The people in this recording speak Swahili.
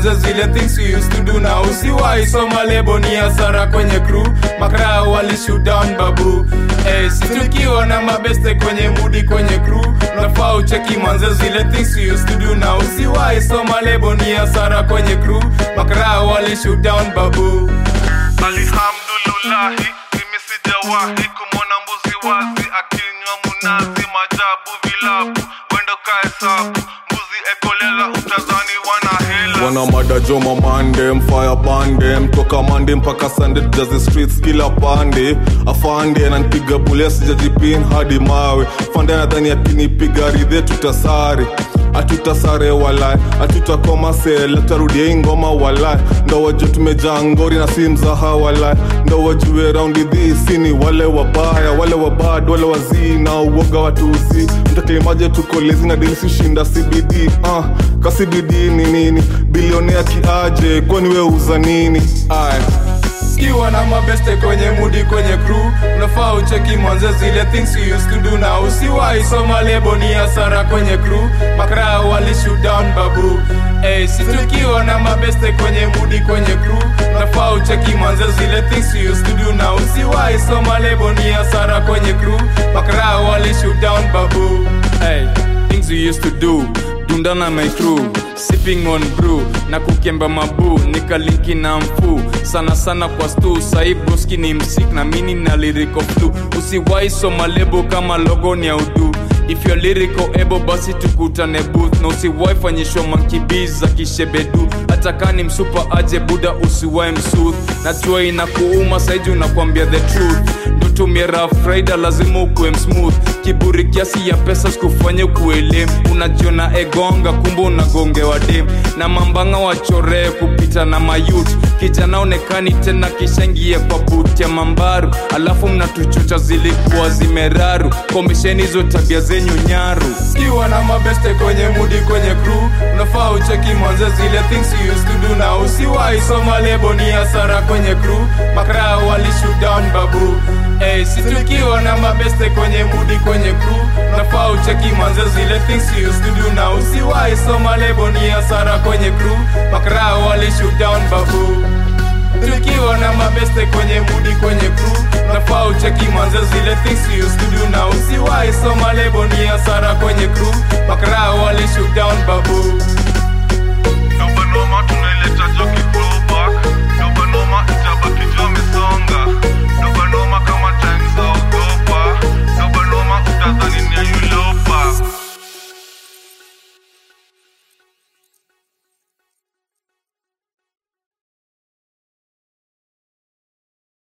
manze zile things we used to do na usiwai soma lebo ni hasara kwenye crew. Makraa wali shoot down babu. Situkiwa na mabeste kwenye mudi kwenye crew. Unafaa ucheki manze zile things we used to do na usiwai soma lebo ni hasara kwenye crew. Makraa wali shoot down babu. Alhamdulillahi, mimi sijawahi kumwona mbuzi wazi akinywa munazi, majabu vilabu wendo kahesabu, mbuzi ekolela utazani wana hela. Wana madajo mamande, mfire bande, mtoka mande mpaka Sunday tujaze streets kila pande. Afande ananipiga bule sijajipin hadi mawe, fande nadhani akinipiga ridhe tutasare. Atutasare walai, atutakoma sele, tutarudie ingoma walai. Ndo wajue tumejaa ngori na si mzaha walai. Ndo wajue raundi dhisi ni wale wabaya, wale wabad, wale wazii na uoga watuzi. Mtaklimaje tuko lezi na dili sishinda CBD. Ka CBD ni nini? Bilionea kiaje, kwani we uza nini? Kiwa na mabeste kwenye mudi kwenye crew. Unafaa ucheki manze zile things we used to do na usiwai soma lebo ni hasara kwenye crew. Makraa wali shoot down babu. Situkiwa na mabeste kwenye mudi kwenye crew. Unafaa ucheki manze zile things we used to do na usiwai soma lebo ni hasara kwenye crew. Makraa wali shoot down babu. Things we used to do, dundana my crew, sipping on brew na kukemba mabu, nikalinki na mfu sana sana kwa stu. Sahi broski ni msik na mini na lyrical flu. Usiwai soma lebo kama logo ni audu. If you're lyrical ebo basi tukutane booth. Na usiwai fanyisho monkey bees za kishebedu. Hata kani msupa aje buda usiwai msooth. Najua inakuuma saiji unakwambia the truth. Ndutumie rough rider lazima ukue msmooth. Kiburi kiasi ya pesa sikufanya ukue lame. Unajiona egonga kumbu unagongewa dem. Na mambanga wachore kupita na mayut. Kijana onekani tena kishangie kwa boot ya mambaru. Alafu mnatuchocha zilikuwa zimeraru. Komisheni hizo tabia zenyu nyaru. Kiwa na mabeste kwenye mudi kwenye crew. Unafaa ucheki manze zile things you used to do na usiwai soma lebo ni hasara kwenye crew. Makraa wali shoot down babu. Situkiwa na mabeste kwenye mudi kwenye crew. Unafaa ucheki manze zile things you used to do na usiwai soma lebo ni hasara kwenye crew. Makraa wali shoot down babu. Tukiwa na mabeste kwenye